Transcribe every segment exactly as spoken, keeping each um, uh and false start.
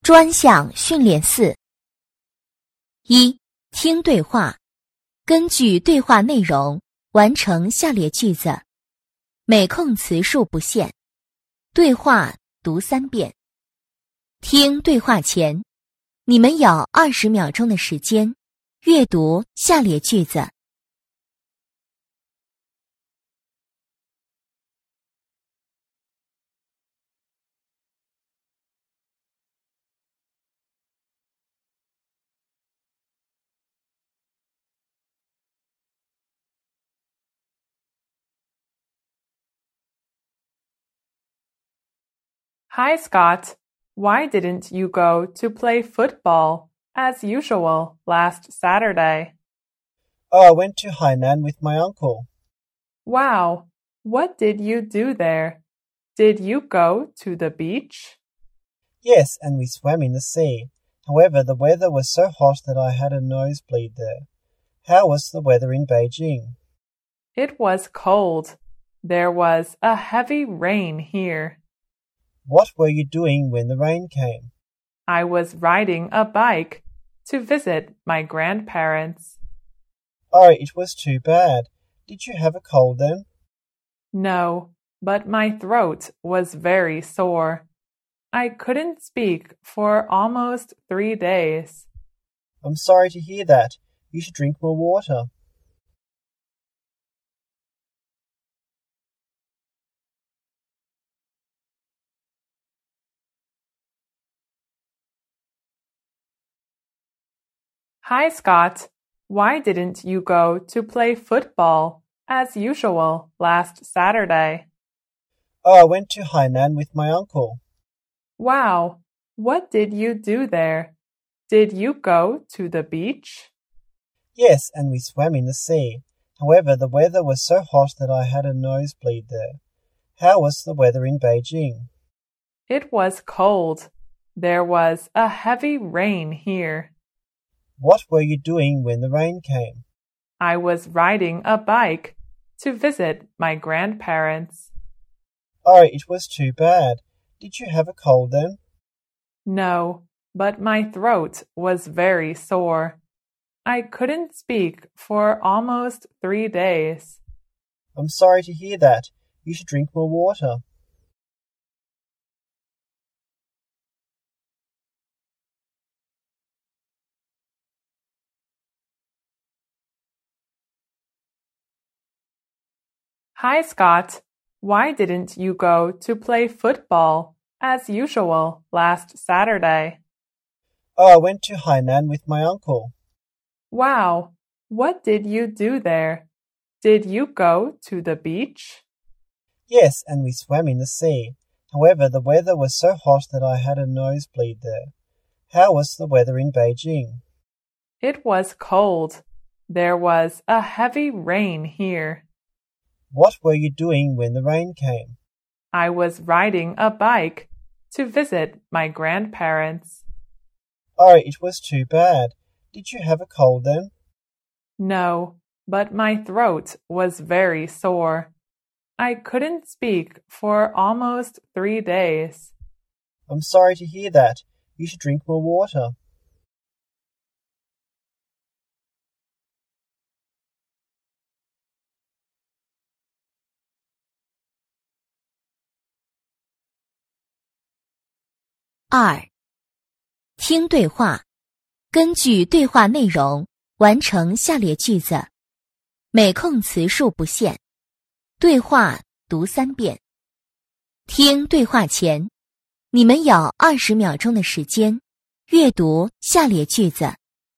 专项训练四。一、听对话，根据对话内容完成下列句子，每空词数不限。对话读三遍。听对话前，你们有二十秒钟的时间阅读下列句子。 Hi, Scott. Why didn't you go to play football, as usual, last Saturday? Oh, I went to Hainan with my uncle. Wow. What did you do there? Did you go to the beach? Yes, and we swam in the sea. However, the weather was so hot that I had a nosebleed there. How was the weather in Beijing? It was cold. There was a heavy rain here. What were you doing when the rain came? I was riding a bike to visit my grandparents. Oh, it was too bad. Did you have a cold then? No, but my throat was very sore. I couldn't speak for almost three days. I'm sorry to hear that. You should drink more water. Hi, Scott. Why didn't you go to play football, as usual, last Saturday? Oh, I went to Hainan with my uncle. Wow. What did you do there? Did you go to the beach? Yes, and we swam in the sea. However, the weather was so hot that I had a nosebleed there. How was the weather in Beijing? It was cold. There was a heavy rain here. What were you doing when the rain came? I was riding a bike to visit my grandparents. Oh, it was too bad. Did you have a cold then? No, but my throat was very sore. I couldn't speak for almost three days. I'm sorry to hear that. You should drink more water. Hi, Scott. Why didn't you go to play football, as usual, last Saturday? Oh, I went to Hainan with my uncle. Wow. What did you do there? Did you go to the beach? Yes, and we swam in the sea. However, the weather was so hot that I had a nosebleed there. How was the weather in Beijing? It was cold. There was a heavy rain here. What were you doing when the rain came? I was riding a bike to visit my grandparents. Oh, it was too bad. Did you have a cold then? No, but my throat was very sore. I couldn't speak for almost three days. I'm sorry to hear that. You should drink more water. 二、听对话，根据对话内容完成下列句子，每空词数不限。对话读三遍。听对话前，你们有二十秒钟的时间阅读下列句子。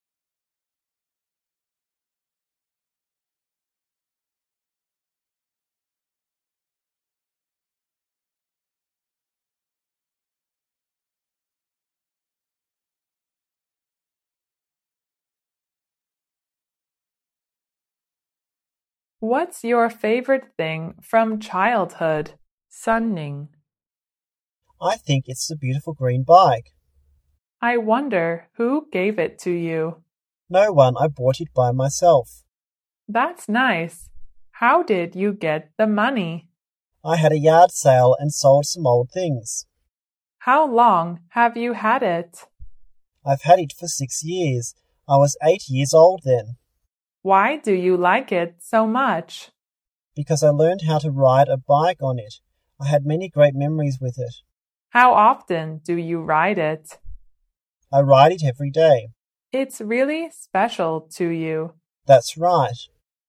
What's your favorite thing from childhood? Sunning. I think it's the beautiful green bike. I wonder who gave it to you. No one, I bought it by myself. That's nice. How did you get the money? I had a yard sale and sold some old things. How long have you had it? I've had it for six years. I was eight years old then. Why do you like it so much? Because I learned how to ride a bike on it. I had many great memories with it. How often do you ride it? I ride it every day. It's really special to you. That's right.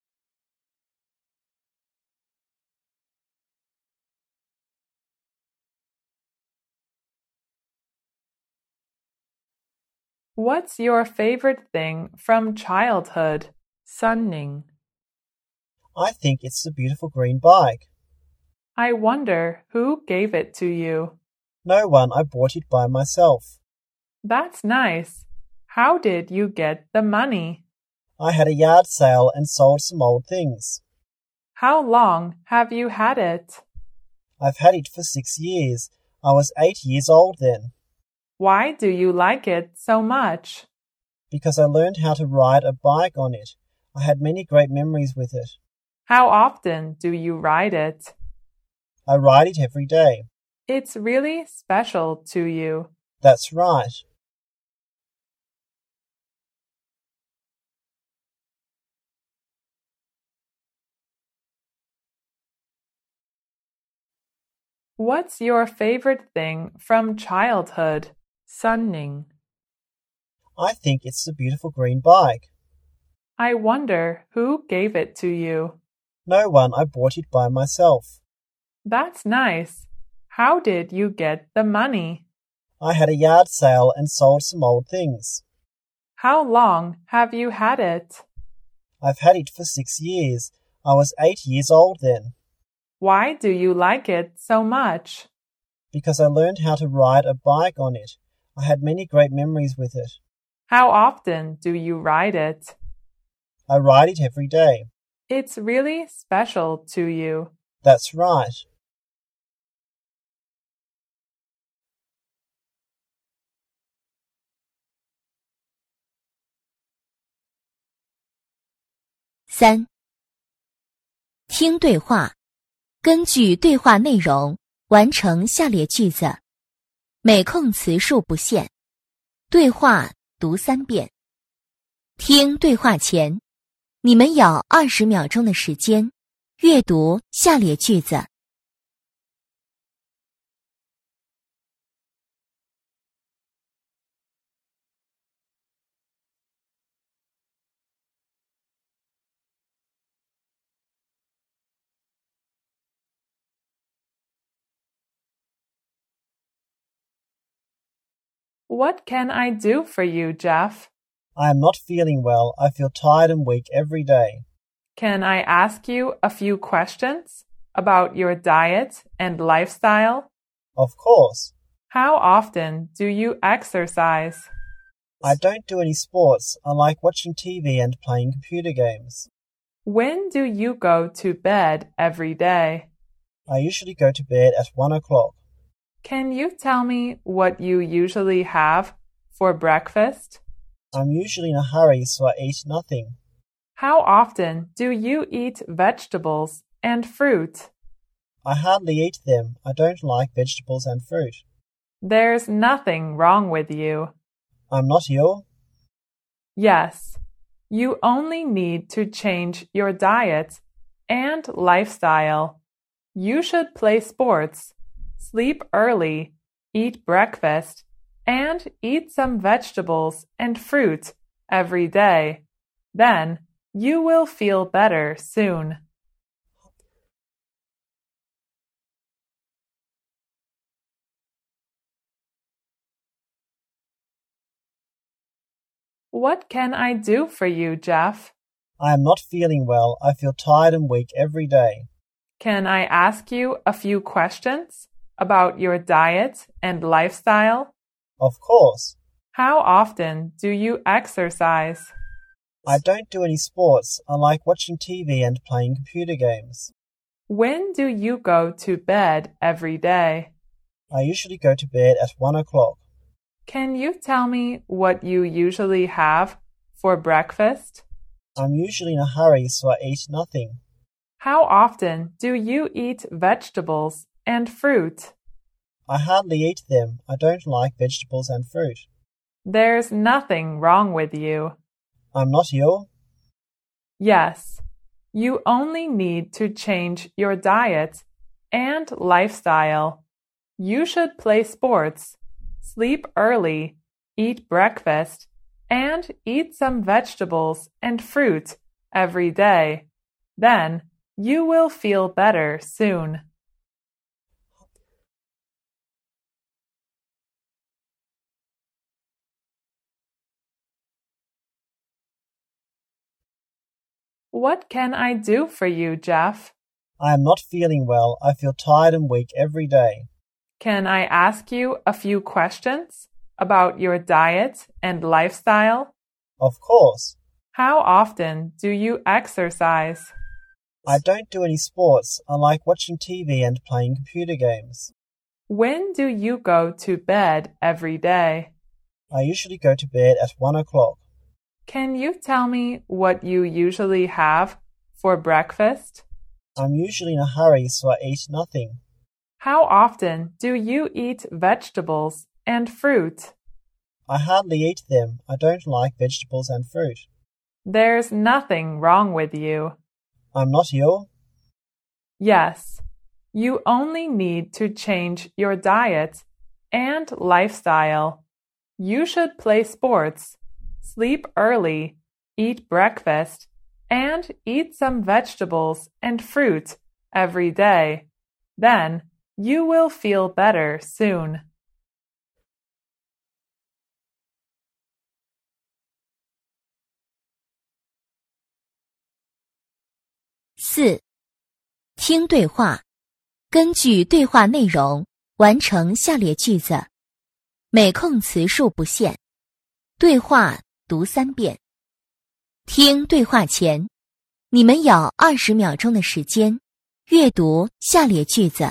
What's your favorite thing from childhood? Sunning. I think it's the beautiful green bike. I wonder who gave it to you. No one, I bought it by myself. That's nice. How did you get the money? I had a yard sale and sold some old things. How long have you had it? I've had it for six years. I was eight years old then. Why do you like it so much? Because I learned how to ride a bike on it. I had many great memories with it. How often do you ride it? I ride it every day. It's really special to you. That's right. What's your favorite thing from childhood? Sunning. I think it's the beautiful green bike. I wonder who gave it to you. No one, I bought it by myself. That's nice. How did you get the money? I had a yard sale and sold some old things. How long have you had it? I've had it for six years. I was eight years old then. Why do you like it so much? Because I learned how to ride a bike on it. I had many great memories with it. How often do you ride it? I ride it every day. It's really special to you. That's right. 三、听对话，根据对话内容完成下列句子，每空词数不限。对话读三遍。听对话前，你们有二十秒钟的时间阅读下列句子。 What can I do for you, Jeff? I am not feeling well. I feel tired and weak every day. Can I ask you a few questions about your diet and lifestyle? Of course. How often do you exercise? I don't do any sports. I like watching T V and playing computer games. When do you go to bed every day? I usually go to bed at one o'clock. Can you tell me what you usually have for breakfast? I'm usually in a hurry, so I eat nothing. How often do you eat vegetables and fruit? I hardly eat them. I don't like vegetables and fruit. There's nothing wrong with you. I'm not ill. Yes, you only need to change your diet and lifestyle. You should play sports, sleep early, eat breakfast, and eat some vegetables and fruit every day. Then you will feel better soon. What can I do for you, Jeff? I am not feeling well. I feel tired and weak every day. Can I ask you a few questions about your diet and lifestyle? Of course. How often do you exercise? I don't do any sports. I like watching T V and playing computer games. When do you go to bed every day? I usually go to bed at one o'clock. Can you tell me what you usually have for breakfast? I'm usually in a hurry, so I eat nothing. How often do you eat vegetables and fruit? I hardly eat them. I don't like vegetables and fruit. There's nothing wrong with you. I'm not ill. Yes, you only need to change your diet and lifestyle. You should play sports, sleep early, eat breakfast, and eat some vegetables and fruit every day. Then you will feel better soon. What can I do for you, Jeff? I am not feeling well. I feel tired and weak every day. Can I ask you a few questions about your diet and lifestyle? Of course. How often do you exercise? I don't do any sports. I like watching T V and playing computer games. When do you go to bed every day? I usually go to bed at one o'clock. Can you tell me what you usually have for breakfast? I'm usually in a hurry, so I eat nothing. How often do you eat vegetables and fruit? I hardly eat them. I don't like vegetables and fruit. There's nothing wrong with you. I'm not ill. Yes, you only need to change your diet and lifestyle. You should play sports, sleep early, eat breakfast, and eat some vegetables and fruit every day. Then you will feel better soon. 四、听对话，根据对话内容完成下列句子，每空词数不限。对话读三遍。听对话前，你们有二十秒钟的时间阅读下列句子。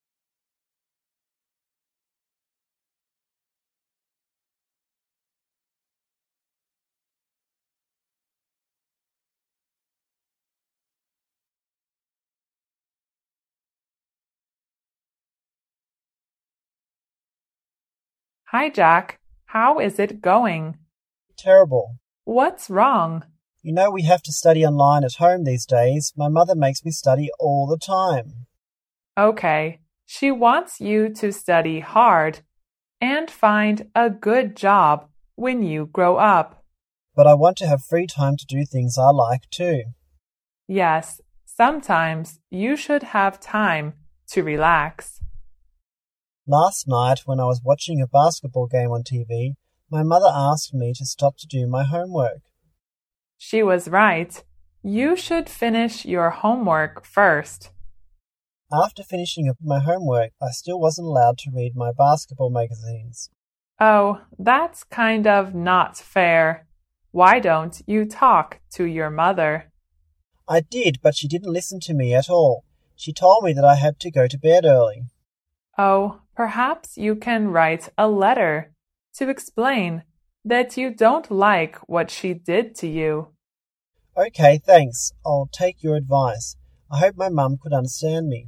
Hi, Jack. How is it going? Terrible. What's wrong? You know we have to study online at home these days. My mother makes me study all the time. Okay, she wants you to study hard and find a good job when you grow up. But I want to have free time to do things I like too. Yes, sometimes you should have time to relax. Last night, when I was watching a basketball game on T V, my mother asked me to stop to do my homework. She was right. You should finish your homework first. After finishing my homework, I still wasn't allowed to read my basketball magazines. Oh, that's kind of not fair. Why don't you talk to your mother? I did, but she didn't listen to me at all. She told me that I had to go to bed early. Oh, perhaps you can write a letter to explain that you don't like what she did to you. Okay, thanks. I'll take your advice. I hope my mum could understand me.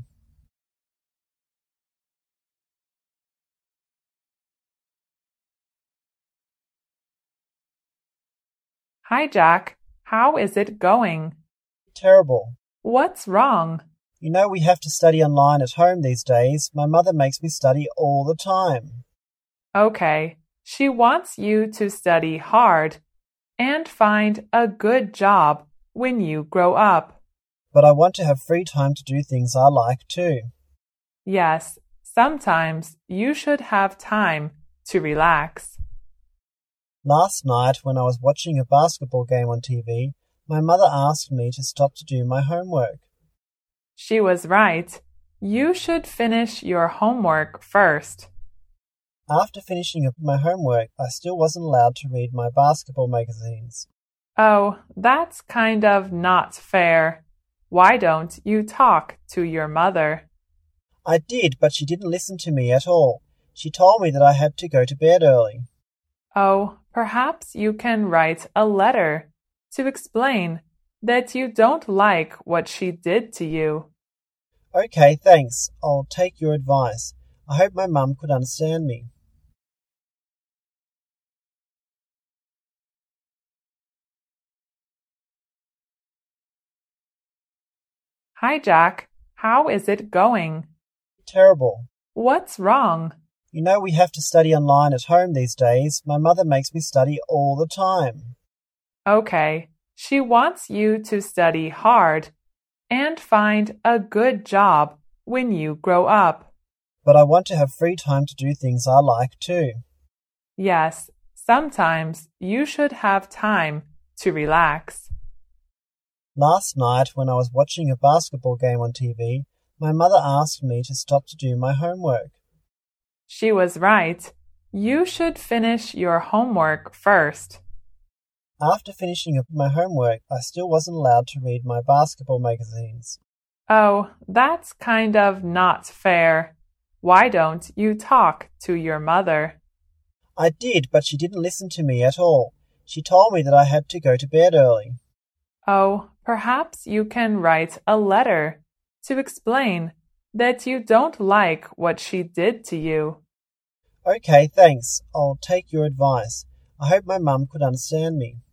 Hi, Jack. How is it going? Terrible. What's wrong? You know we have to study online at home these days. My mother makes me study all the time. Okay, she wants you to study hard and find a good job when you grow up. But I want to have free time to do things I like too. Yes, sometimes you should have time to relax. Last night, when I was watching a basketball game on T V, my mother asked me to stop to do my homework. She was right. You should finish your homework first. After finishing my homework, I still wasn't allowed to read my basketball magazines. Oh, that's kind of not fair. Why don't you talk to your mother? I did, but she didn't listen to me at all. She told me that I had to go to bed early. Oh, perhaps you can write a letter to explain that you don't like what she did to you. Okay, thanks. I'll take your advice. I hope my mum could understand me. Hi, Jack. How is it going? Terrible. What's wrong? You know we have to study online at home these days. My mother makes me study all the time. Okay, she wants you to study hard and find a good job when you grow up. But I want to have free time to do things I like too. Yes, sometimes you should have time to relax. Last night, when I was watching a basketball game on T V, my mother asked me to stop to do my homework. She was right. You should finish your homework first. After finishing my homework, I still wasn't allowed to read my basketball magazines. Oh, that's kind of not fair. Why don't you talk to your mother? I did, but she didn't listen to me at all. She told me that I had to go to bed early. Oh, perhaps you can write a letter to explain that you don't like what she did to you. Okay, thanks. I'll take your advice. I hope my mum could understand me.